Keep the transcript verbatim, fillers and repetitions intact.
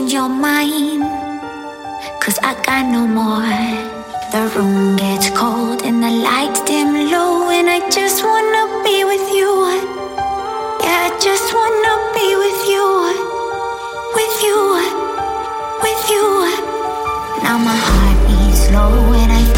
change your mind, 'cause I got no more. The room gets cold and the lights dim low, and I just wanna be with you. Yeah, I just wanna be with you, with you, with you. Now my heart beats slow and I